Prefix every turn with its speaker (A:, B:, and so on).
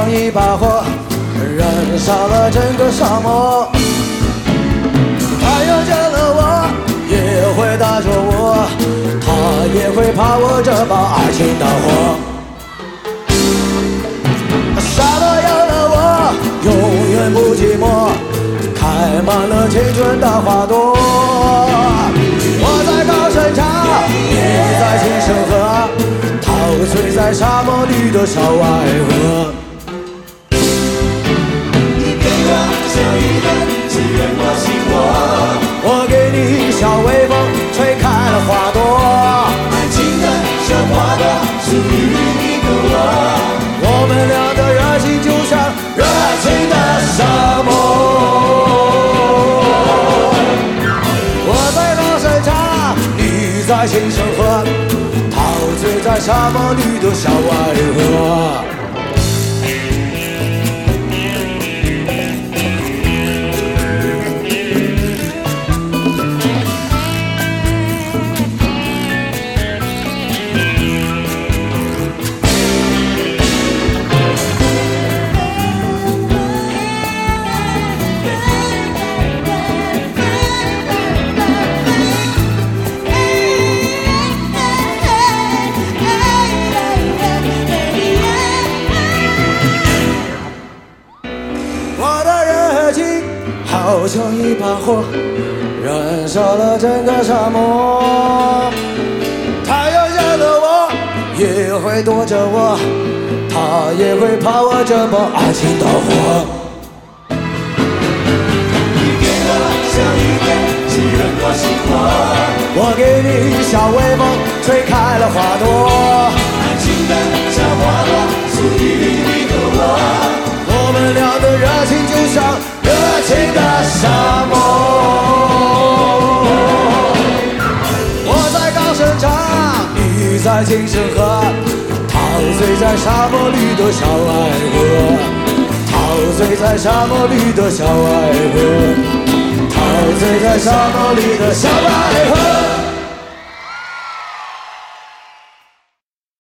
A: 像一把火，燃烧了整个沙漠。太阳见了我，也会打着我，他也会怕我这把爱情大火。沙漠有了我，永远不寂寞，开满了青春的花朵。我在高声唱，你在轻声和，陶醉在沙漠里的小矮河。
B: 你给我小雨点，滋润我心窝。
A: 我给你小微风，吹开了花朵。
B: 爱情的小花朵，属于你和我。
A: 我们俩的热情就像热情的沙漠。我在高声唱，你在轻声和，陶醉在沙漠里的小矮河。我的热情好像一把火，燃烧了整个沙漠。太阳见了我，也会躲着我，他也会怕我这把爱情的火。
B: 你给我小雨点，滋润我心窝。
A: 我给你小微风，吹开了花朵。
B: 爱情的小花朵，属于你和我。
A: 我们俩的热情就像热情的沙漠。我在高声唱，你在轻声和，陶醉在沙漠里的小矮河，陶醉在沙漠里的小矮河，陶醉在沙漠里的小矮河。